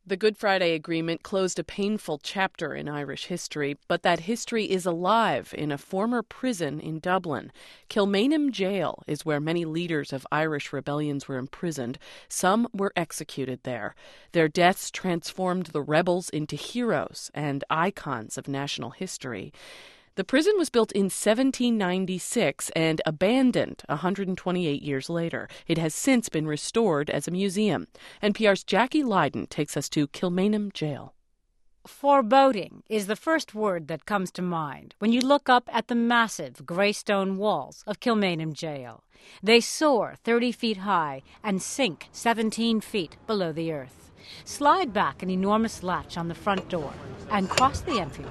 The Good Friday Agreement closed a painful chapter in Irish history, but that history is alive in a former prison in Dublin. Kilmainham Jail is where many leaders of Irish rebellions were imprisoned. Some were executed there. Their deaths transformed the rebels into heroes and icons of national history. The prison was built in 1796 and abandoned 128 years later. It has since been restored as a museum. NPR's Jackie Leiden takes us to Kilmainham Jail. Foreboding is the first word that comes to mind when you look up at the massive grey stone walls of Kilmainham Jail. They soar 30 feet high and sink 17 feet below the earth. Slide back an enormous latch on the front door and cross the entryway.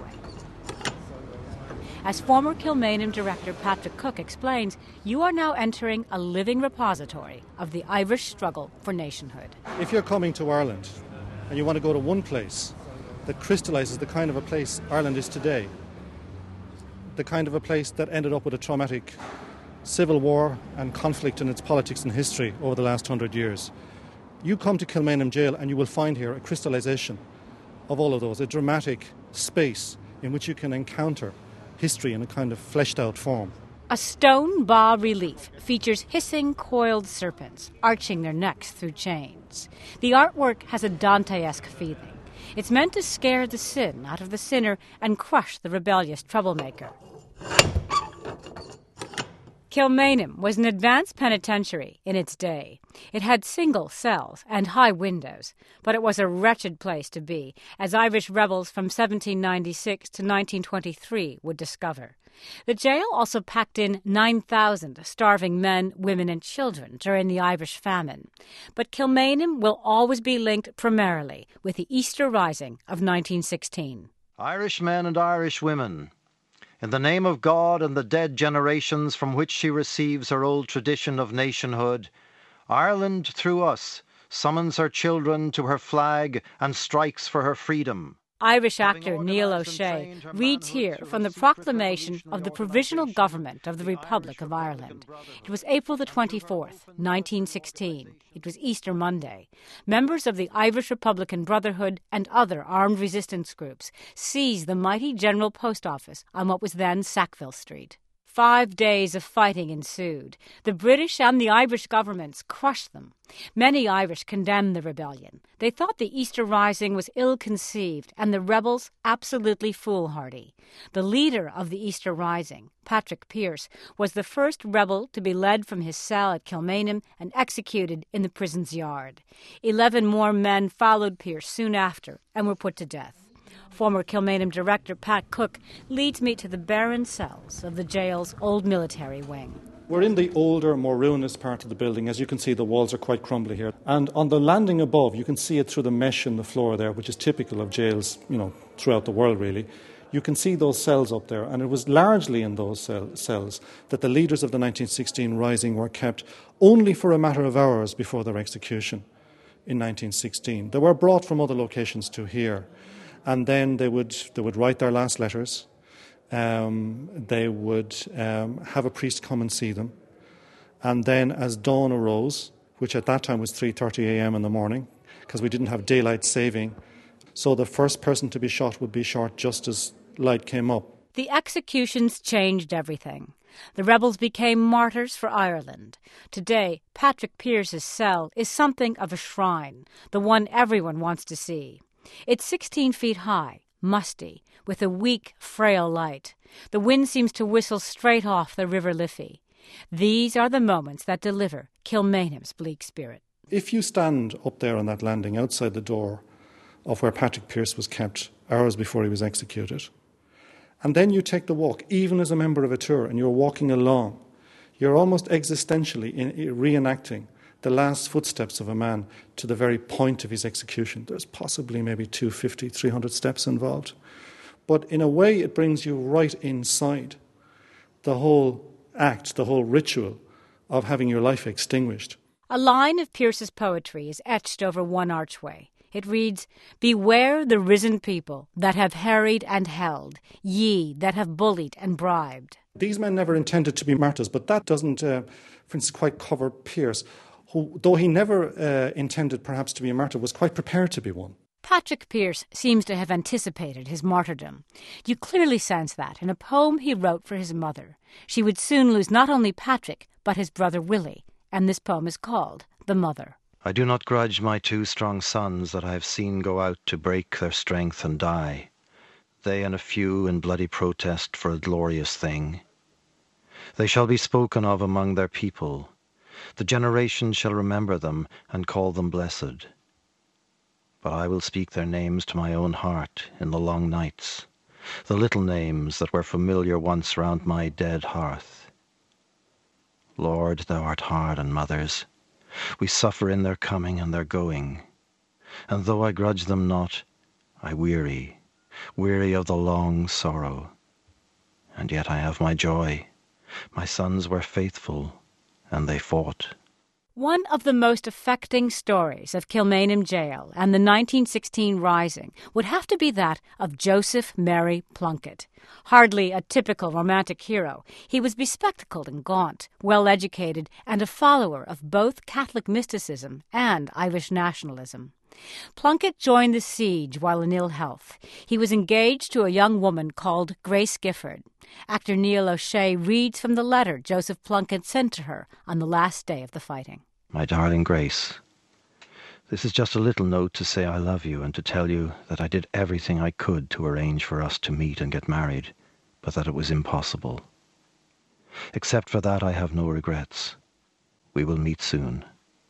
As former Kilmainham director Patrick Cook explains, you are now entering a living repository of the Irish struggle for nationhood. If you're coming to Ireland and you want to go to one place that crystallises the kind of a place Ireland is today, the kind of a place that ended up with a traumatic civil war and conflict in its politics and history over the last 100 years, you come to Kilmainham Jail and you will find here a crystallisation of all of those, a dramatic space in which you can encounter history in a kind of fleshed out form. A stone bas-relief features hissing coiled serpents arching their necks through chains. The artwork has a Dante-esque feeling. It's meant to scare the sin out of the sinner and crush the rebellious troublemaker. Kilmainham was an advanced penitentiary in its day. It had single cells and high windows, but it was a wretched place to be, as Irish rebels from 1796 to 1923 would discover. The jail also packed in 9,000 starving men, women and children during the Irish famine. But Kilmainham will always be linked primarily with the Easter Rising of 1916. Irish men and Irish women, in the name of God and the dead generations from which she receives her old tradition of nationhood, Ireland, through us, summons her children to her flag and strikes for her freedom. Irish actor Neil O'Shea reads here from the proclamation of the Provisional Government of the Republic of Ireland. It was April the 24th, 1916. It was Easter Monday. Members of the Irish Republican Brotherhood and other armed resistance groups seized the mighty General Post Office on what was then Sackville Street. 5 days of fighting ensued. The British and the Irish governments crushed them. Many Irish condemned the rebellion. They thought the Easter Rising was ill-conceived and the rebels absolutely foolhardy. The leader of the Easter Rising, Patrick Pearse, was the first rebel to be led from his cell at Kilmainham and executed in the prison's yard. 11 more men followed Pearse soon after and were put to death. Former Kilmainham director Pat Cook leads me to the barren cells of the jail's old military wing. We're in the older, more ruinous part of the building. As you can see, the walls are quite crumbly here. And on the landing above, you can see it through the mesh in the floor there, which is typical of jails, throughout the world, really. You can see those cells up there, and it was largely in those cells that the leaders of the 1916 Rising were kept only for a matter of hours before their execution in 1916. They were brought from other locations to here. And then they would write their last letters. They would have a priest come and see them. And then as dawn arose, which at that time was 3:30 a.m. in the morning, because we didn't have daylight saving, so the first person to be shot would be shot just as light came up. The executions changed everything. The rebels became martyrs for Ireland. Today, Patrick Pearse's cell is something of a shrine, the one everyone wants to see. It's 16 feet high, musty, with a weak, frail light. The wind seems to whistle straight off the River Liffey. These are the moments that deliver Kilmainham's bleak spirit. If you stand up there on that landing outside the door of where Patrick Pearse was kept hours before he was executed, and then you take the walk, even as a member of a tour, and you're walking along, you're almost existentially reenacting the last footsteps of a man to the very point of his execution. There's possibly maybe 250, 300 steps involved. But in a way, it brings you right inside the whole act, the whole ritual of having your life extinguished. A line of Pearse's poetry is etched over one archway. It reads, "Beware the risen people that have harried and held, ye that have bullied and bribed." These men never intended to be martyrs, but that doesn't, for instance, quite cover Pearse, who, though he never intended perhaps to be a martyr, was quite prepared to be one. Patrick Pearse seems to have anticipated his martyrdom. You clearly sense that in a poem he wrote for his mother. She would soon lose not only Patrick, but his brother Willie, and this poem is called The Mother. I do not grudge my 2 strong sons that I have seen go out to break their strength and die, they and a few in bloody protest for a glorious thing. They shall be spoken of among their people. The generations shall remember them and call them blessed. But I will speak their names to my own heart in the long nights, the little names that were familiar once round my dead hearth. Lord, thou art hard on mothers. We suffer in their coming and their going. And though I grudge them not, I weary of the long sorrow. And yet I have my joy. My sons were faithful, and they fought. One of the most affecting stories of Kilmainham Jail and the 1916 Rising would have to be that of Joseph Mary Plunkett. Hardly a typical romantic hero, he was bespectacled and gaunt, well-educated, and a follower of both Catholic mysticism and Irish nationalism. Plunkett joined the siege while in ill health. He was engaged to a young woman called Grace Gifford. Actor Neil O'Shea reads from the letter Joseph Plunkett sent to her on the last day of the fighting. My darling Grace, this is just a little note to say I love you and to tell you that I did everything I could to arrange for us to meet and get married, but that it was impossible. Except for that, I have no regrets. We will meet soon.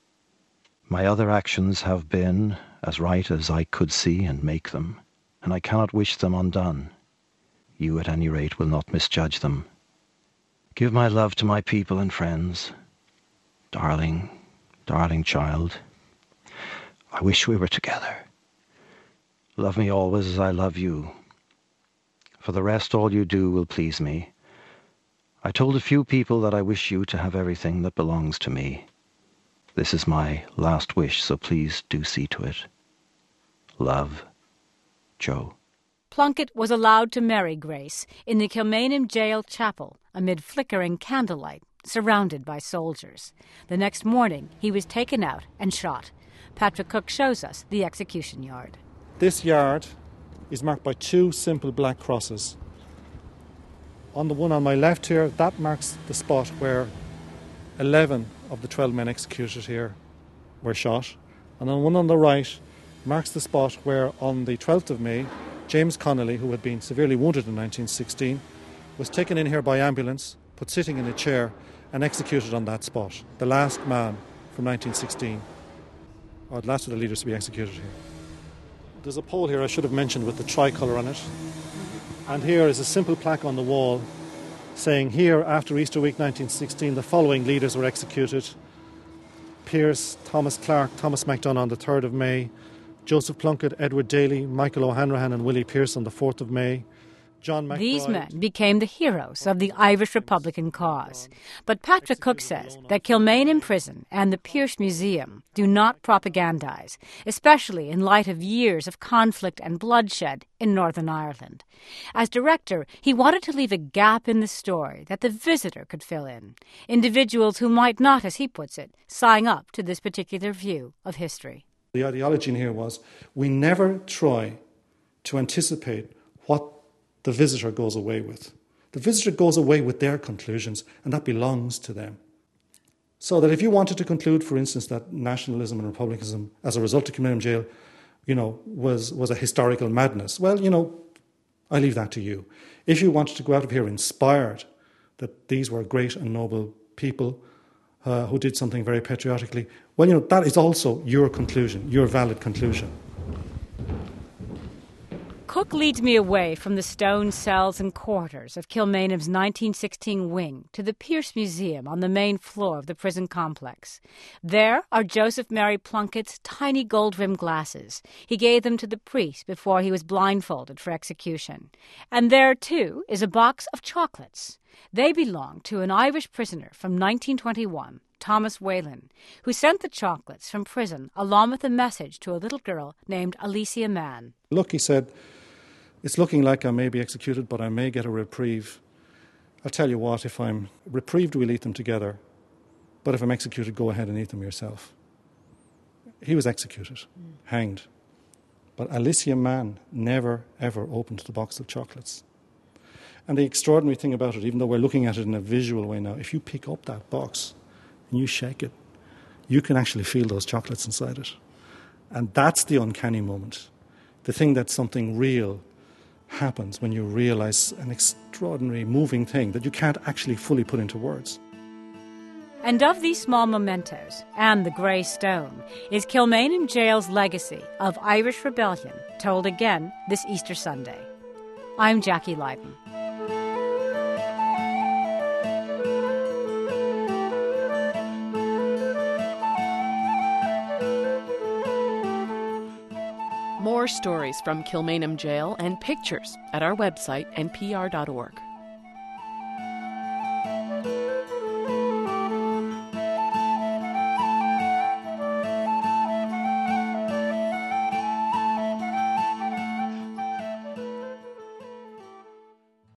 My other actions have been as right as I could see and make them, and I cannot wish them undone. You, at any rate, will not misjudge them. Give my love to my people and friends. Darling, darling child, I wish we were together. Love me always as I love you. For the rest, all you do will please me. I told a few people that I wish you to have everything that belongs to me. This is my last wish, so please do see to it. Love, Joe. Plunkett was allowed to marry Grace in the Kilmainham Jail chapel amid flickering candlelight, surrounded by soldiers. The next morning, he was taken out and shot. Patrick Cook shows us the execution yard. This yard is marked by 2 simple black crosses. On the one on my left here, that marks the spot where 11 of the 12 men executed here were shot. And the one on the right marks the spot where on the 12th of May, James Connolly, who had been severely wounded in 1916, was taken in here by ambulance, put sitting in a chair and executed on that spot. The last man from 1916, or the last of the leaders to be executed here. There's a pole here I should have mentioned with the tricolour on it. And here is a simple plaque on the wall saying here, after Easter week 1916, the following leaders were executed. Pearse, Thomas Clark, Thomas MacDonagh on the 3rd of May, Joseph Plunkett, Edward Daly, Michael O'Hanrahan and Willie Pearse on the 4th of May. John McBride. These men became the heroes of the Irish Republican cause. But Patrick Cook says that Kilmainham Prison and the Pearse Museum do not propagandize, especially in light of years of conflict and bloodshed in Northern Ireland. As director, he wanted to leave a gap in the story that the visitor could fill in. Individuals who might not, as he puts it, sign up to this particular view of history. The ideology in here was we never try to anticipate what the visitor goes away with. The visitor goes away with their conclusions, and that belongs to them. So that if you wanted to conclude, for instance, that nationalism and republicanism as a result of Kilmainham Jail, was a historical madness, well, I leave that to you. If you wanted to go out of here inspired that these were great and noble people who did something very patriotically, well, that is also your conclusion, your valid conclusion. Cook leads me away from the stone cells and quarters of Kilmainham's 1916 wing to the Pearse Museum on the main floor of the prison complex. There are Joseph Mary Plunkett's tiny gold-rimmed glasses. He gave them to the priest before he was blindfolded for execution. And there, too, is a box of chocolates. They belong to an Irish prisoner from 1921, Thomas Whalen, who sent the chocolates from prison along with a message to a little girl named Alicia Mann. Look, he said, it's looking like I may be executed, but I may get a reprieve. I'll tell you what, if I'm reprieved, we'll eat them together. But if I'm executed, go ahead and eat them yourself. He was executed, hanged. But Alicia Mann never, ever opened the box of chocolates. And the extraordinary thing about it, even though we're looking at it in a visual way now, if you pick up that box and you shake it, you can actually feel those chocolates inside it. And that's the uncanny moment. The thing that something real happens when you realise an extraordinary, moving thing that you can't actually fully put into words. And of these small mementos and the grey stone is Kilmainham Jail's legacy of Irish rebellion, told again this Easter Sunday. I'm Jackie Leiden. More stories from Kilmainham Jail and pictures at our website, npr.org.